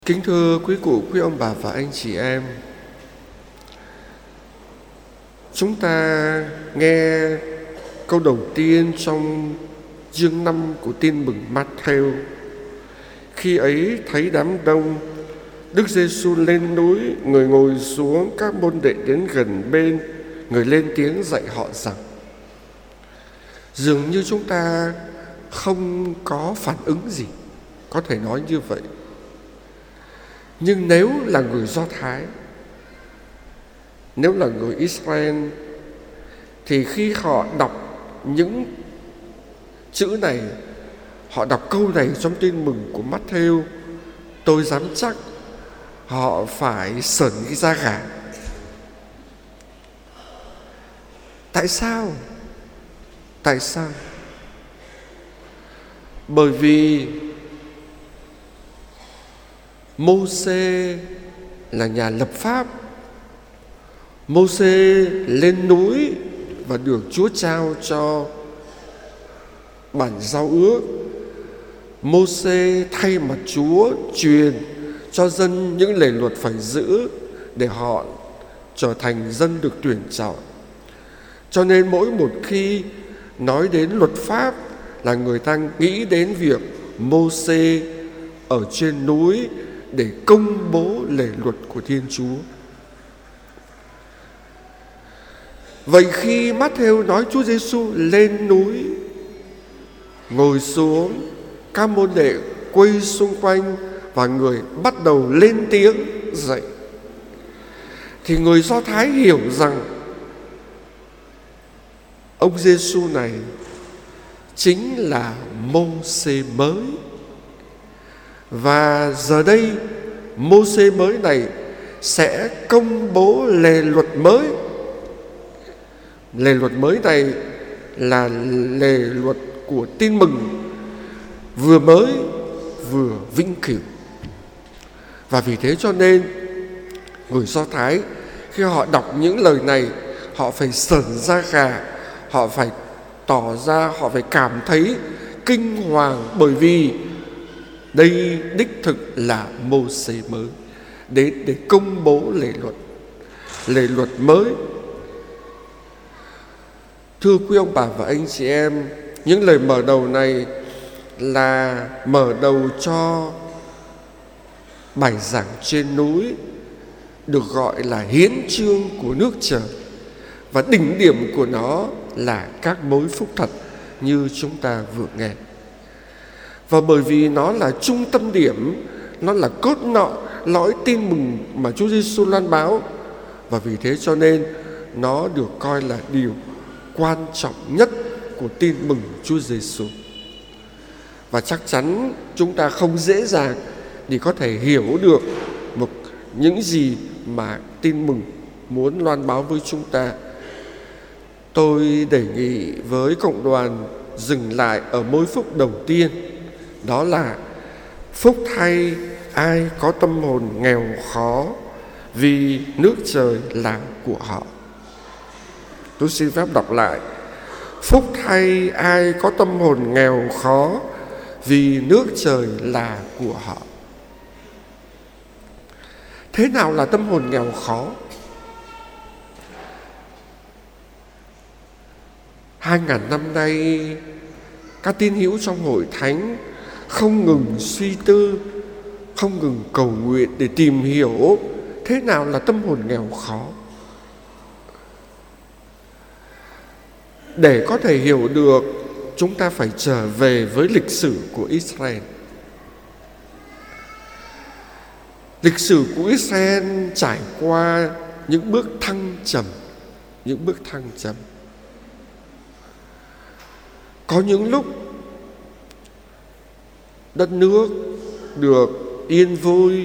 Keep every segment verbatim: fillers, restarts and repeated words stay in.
Kính thưa quý cụ, quý ông bà và anh chị em, chúng ta nghe câu đầu tiên trong chương năm của Tin mừng Mát-thêu. Khi ấy thấy đám đông, Đức Giêsu lên núi, người ngồi xuống, các môn đệ đến gần bên, người lên tiếng dạy họ rằng. Dường như chúng ta không có phản ứng gì, có thể nói như vậy. Nhưng nếu là người Do Thái, nếu là người Israel, thì khi họ đọc những chữ này, họ đọc câu này trong Tin mừng của Mát-thêu, tôi dám chắc họ phải sởn cái da gà. Tại sao? Tại sao? Bởi vì Mô-sê là nhà lập pháp. Mô-sê lên núi và được Chúa trao cho bản giao ước. Mô-sê thay mặt Chúa truyền cho dân những lề luật phải giữ để họ trở thành dân được tuyển chọn. Cho nên mỗi một khi nói đến luật pháp là người ta nghĩ đến việc Mô-sê ở trên núi để công bố lề luật của Thiên Chúa. Vậy khi Mát-thêu nói Chúa Giêsu lên núi, ngồi xuống, các môn đệ quay xung quanh và người bắt đầu lên tiếng dạy, thì người Do Thái hiểu rằng ông Giêsu này chính là Mô-sê mới. Và giờ đây Mô-sê mới này sẽ công bố lề luật mới. Lề luật mới này là lề luật của Tin mừng, vừa mới vừa vĩnh cửu. Và vì thế cho nên người Do Thái khi họ đọc những lời này, họ phải sởn da gà, họ phải tỏ ra, họ phải cảm thấy kinh hoàng, bởi vì đây đích thực là Mô-sê mới đến để công bố lề luật, lề luật mới. Thưa quý ông bà và anh chị em, những lời mở đầu này là mở đầu cho bài giảng trên núi, được gọi là hiến chương của nước trời, và đỉnh điểm của nó là các mối phúc thật như chúng ta vừa nghe. Và bởi vì nó là trung tâm điểm, nó là cốt lõi lõi tin mừng mà Chúa Giêsu loan báo, và vì thế cho nên nó được coi là điều quan trọng nhất của tin mừng Chúa Giêsu. Và chắc chắn chúng ta không dễ dàng để có thể hiểu được một những gì mà tin mừng muốn loan báo với chúng ta. Tôi đề nghị với cộng đoàn dừng lại ở mối phúc đầu tiên, đó là phúc thay ai có tâm hồn nghèo khó, vì nước trời là của họ. Tôi xin phép đọc lại. Phúc thay ai có tâm hồn nghèo khó, vì nước trời là của họ. Thế nào là tâm hồn nghèo khó? Hai ngàn năm nay, các tín hữu trong hội thánh không ngừng suy tư, không ngừng cầu nguyện để tìm hiểu thế nào là tâm hồn nghèo khó. Để có thể hiểu được, chúng ta phải trở về với lịch sử của Israel. Lịch sử của Israel trải qua những bước thăng trầm, những bước thăng trầm. Có những lúc đất nước được yên vui,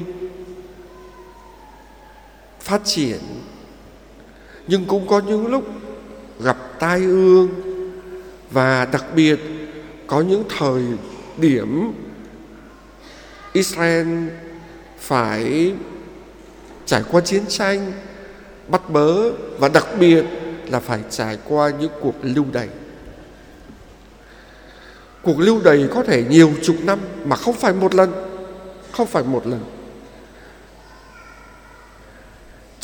phát triển, nhưng cũng có những lúc gặp tai ương, và đặc biệt có những thời điểm Israel phải trải qua chiến tranh, bắt bớ, và đặc biệt là phải trải qua những cuộc lưu đày. Cuộc lưu đày có thể nhiều chục năm mà không phải một lần, không phải một lần.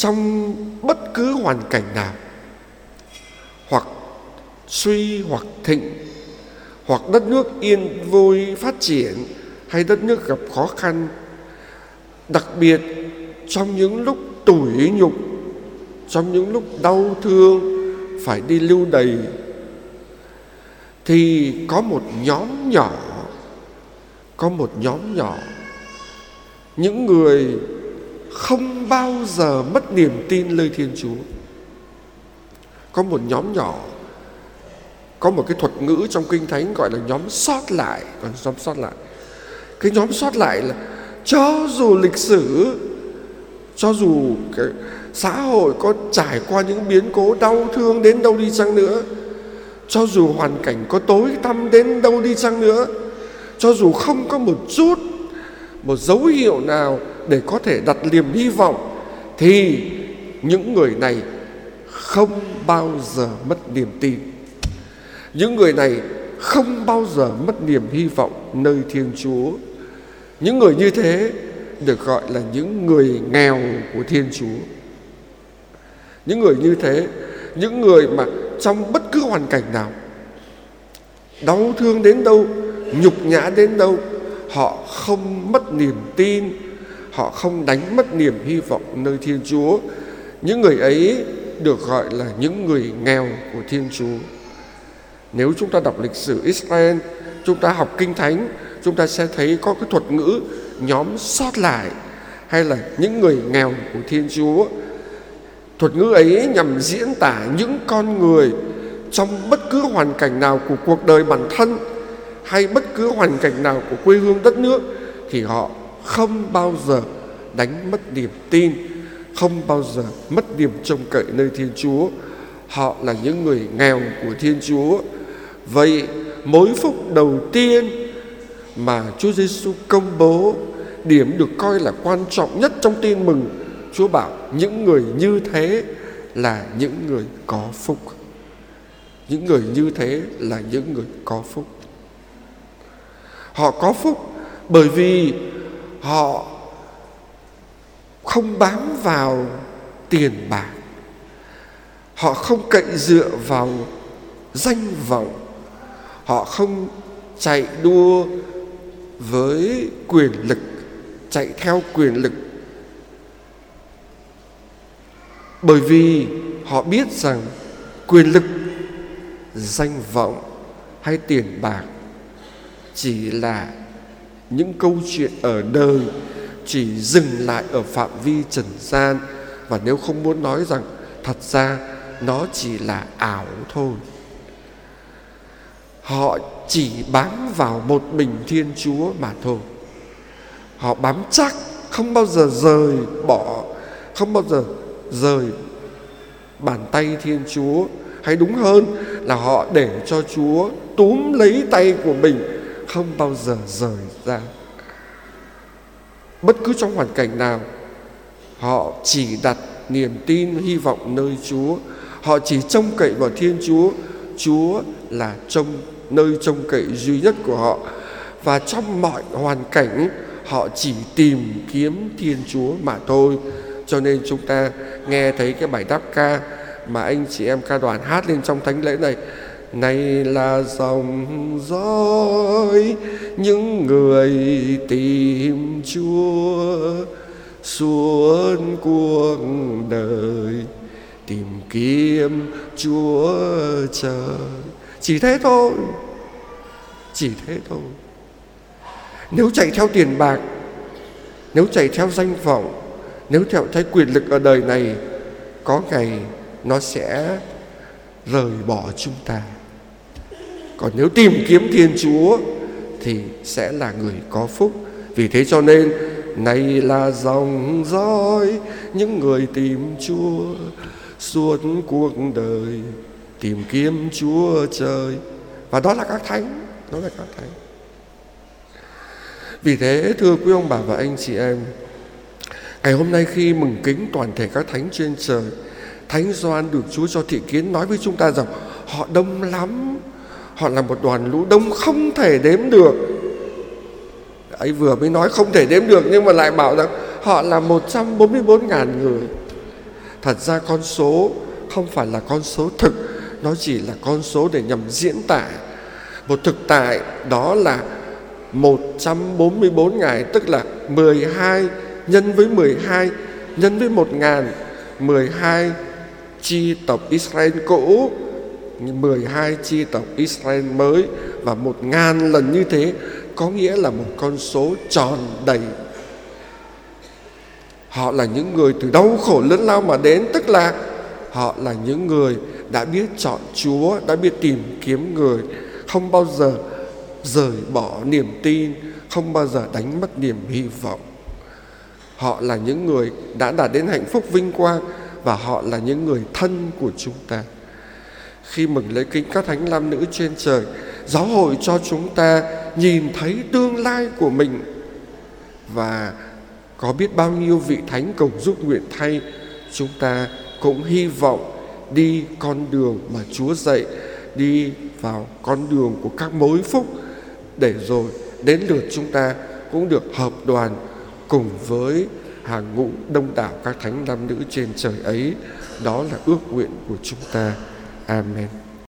trong bất cứ hoàn cảnh nào, hoặc suy hoặc thịnh, hoặc đất nước yên vui phát triển hay đất nước gặp khó khăn, đặc biệt trong những lúc tủi nhục, trong những lúc đau thương phải đi lưu đày, thì có một nhóm nhỏ, có một nhóm nhỏ những người không bao giờ mất niềm tin nơi Thiên Chúa. Có một nhóm nhỏ, có một cái thuật ngữ trong Kinh Thánh gọi là nhóm sót lại. Còn nhóm sót lại, cái nhóm sót lại là cho dù lịch sử, cho dù cái xã hội có trải qua những biến cố đau thương đến đâu đi chăng nữa, cho dù hoàn cảnh có tối tăm đến đâu đi chăng nữa, cho dù không có một chút, một dấu hiệu nào để có thể đặt niềm hy vọng, thì những người này không bao giờ mất niềm tin. Những người này không bao giờ mất niềm hy vọng nơi Thiên Chúa. Những người như thế được gọi là những người nghèo của Thiên Chúa. Những người như thế, những người mà trong bất cứ hoàn cảnh nào, đau thương đến đâu, nhục nhã đến đâu, họ không mất niềm tin, họ không đánh mất niềm hy vọng nơi Thiên Chúa. Những người ấy được gọi là những người nghèo của Thiên Chúa. Nếu chúng ta đọc lịch sử Israel, chúng ta học Kinh Thánh, chúng ta sẽ thấy có cái thuật ngữ nhóm sót lại, hay là những người nghèo của Thiên Chúa. Thuật ngữ ấy nhằm diễn tả những con người trong bất cứ hoàn cảnh nào của cuộc đời bản thân, hay bất cứ hoàn cảnh nào của quê hương đất nước, thì họ không bao giờ đánh mất niềm tin, không bao giờ mất niềm trông cậy nơi Thiên Chúa. Họ là những người nghèo của Thiên Chúa. Vậy mối phúc đầu tiên mà Chúa Giêsu công bố, điểm được coi là quan trọng nhất trong tin mừng, Chúa bảo những người như thế là những người có phúc. Những người như thế là những người có phúc. Họ có phúc bởi vì họ không bám vào tiền bạc, họ không cậy dựa vào danh vọng, họ không chạy đua với quyền lực, chạy theo quyền lực, bởi vì họ biết rằng quyền lực, danh vọng hay tiền bạc chỉ là những câu chuyện ở đời, chỉ dừng lại ở phạm vi trần gian. Và nếu không muốn nói rằng thật ra nó chỉ là ảo thôi. Họ chỉ bám vào một mình Thiên Chúa mà thôi. Họ bám chắc, không bao giờ rời bỏ, không bao giờ rời bàn tay Thiên Chúa. Hay đúng hơn là họ để cho Chúa túm lấy tay của mình, không bao giờ rời ra. Bất cứ trong hoàn cảnh nào, họ chỉ đặt niềm tin, hy vọng nơi Chúa. Họ chỉ trông cậy vào Thiên Chúa. Chúa là trông nơi trông cậy duy nhất của họ. Và trong mọi hoàn cảnh, họ chỉ tìm kiếm Thiên Chúa mà thôi. Cho nên chúng ta nghe thấy cái bài đáp ca mà anh chị em ca đoàn hát lên trong thánh lễ này: này là dòng dõi những người tìm Chúa suốt cuộc đời, tìm kiếm Chúa trời. Chỉ thế thôi, chỉ thế thôi. Nếu chạy theo tiền bạc, nếu chạy theo danh vọng, nếu theo thấy quyền lực ở đời này, có ngày nó sẽ rời bỏ chúng ta. Còn nếu tìm kiếm Thiên Chúa thì sẽ là người có phúc. Vì thế cho nên này là dòng dõi những người tìm Chúa suốt cuộc đời, tìm kiếm Chúa trời. Và đó là các thánh, đó là các thánh. Vì thế thưa quý ông bà và anh chị em, ngày hôm nay khi mừng kính toàn thể các thánh trên trời, Thánh Gioan được Chúa cho thị kiến nói với chúng ta rằng họ đông lắm. Họ là một đoàn lũ đông không thể đếm được. Ấy vừa mới nói không thể đếm được, nhưng mà lại bảo rằng họ là một trăm bốn mươi bốn ngàn người. Thật ra con số không phải là con số thực, nó chỉ là con số để nhằm diễn tả một thực tại, đó là một trăm bốn mươi bốn ngày, tức là mười hai nhân với mười hai nhân với một ngàn, mười hai chi tộc Israel cũ, mười hai chi tộc Israel mới, và một ngàn lần như thế có nghĩa là một con số tròn đầy. Họ là những người từ đau khổ lớn lao mà đến, tức là họ là những người đã biết chọn Chúa, đã biết tìm kiếm người, không bao giờ rời bỏ niềm tin, không bao giờ đánh mất niềm hy vọng. Họ là những người đã đạt đến hạnh phúc vinh quang, và họ là những người thân của chúng ta. Khi mừng lễ kính các thánh lam nữ trên trời, giáo hội cho chúng ta nhìn thấy tương lai của mình, và có biết bao nhiêu vị thánh cầu giúp nguyện thay, chúng ta cũng hy vọng đi con đường mà Chúa dạy, đi vào con đường của các mối phúc, để rồi đến lượt chúng ta cũng được hợp đoàn cùng với hàng ngũ đông đảo các thánh lam nữ trên trời ấy. Đó là ước nguyện của chúng ta. Amen.